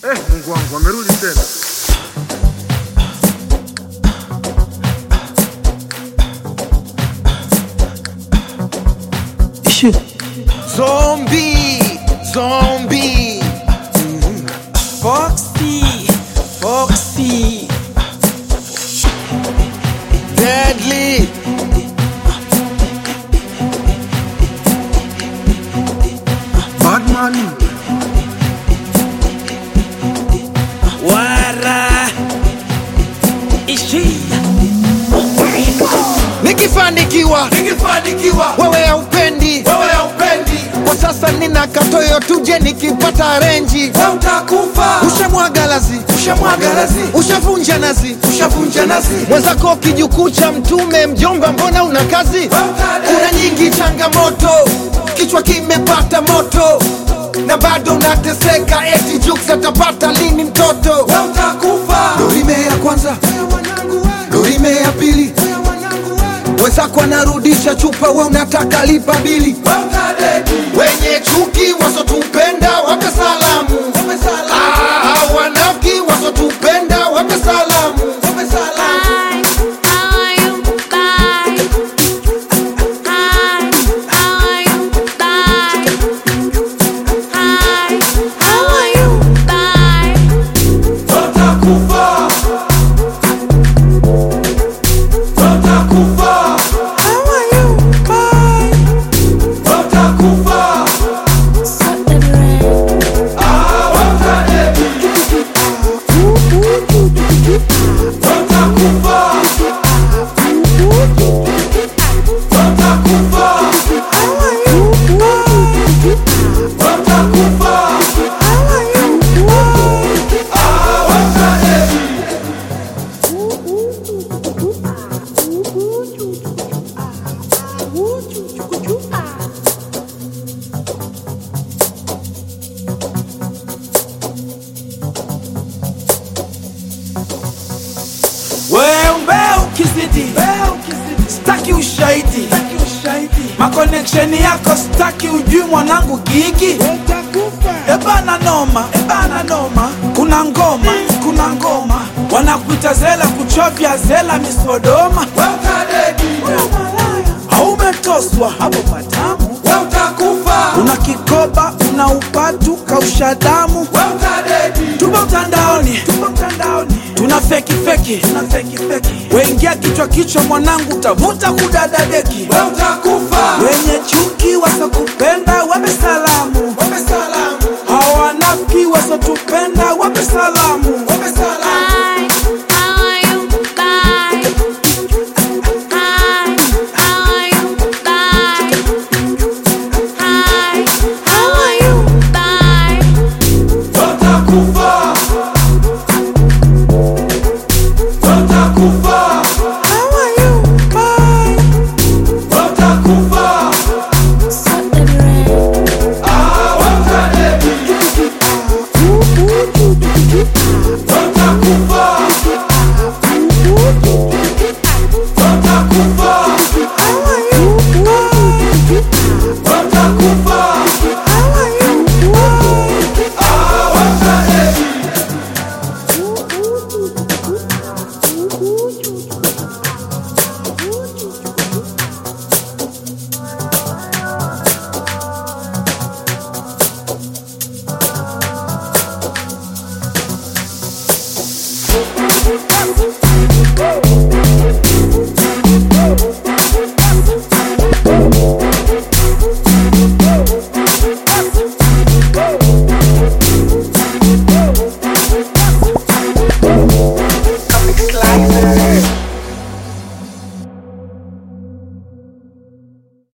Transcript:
Mungu wangu amerudi tena. Zombie, zombie. Foxy, Foxy. Deadly. Batman. Wara. Ishi. Nikifanikiwa wewe haupendi, kwa sasa nina katoyo tuje nikipata renji. Wewe utakufa. Ushamwaga lazi, ushavunja nazi, mwenzako kijukuu cha mtume. Mjomba mbona una kazi? Kuna nyingi changamoto, kichwa kimepata moto na bado unateseka, eti Jux atapata lini mtoto? Wewe utakufa. Dorime ya kwanza, dorime ya pili, wenzako anarudisha chupa, we unataka lipa bili. Wewe utadedi. Wenye chuki wasotupenda wape salamu, wanafiki wasotupenda wape salamu. Staki ushahidi, makoneksheni yako staki, ujui mwanangu gigi. Ebana noma, kuna ngoma, wanakuita zela kuchovya zela misodoma. Haumetoswa hapo patamu, una kikoba una upatu kausha damu. Tupo mtandaoni, tuna feki, wengia kichwa mwanangu tavuta kudadadeki. Wenye chuki wasokupenda wape salamu, hawanafiki wasotupenda wape salamu. Woo!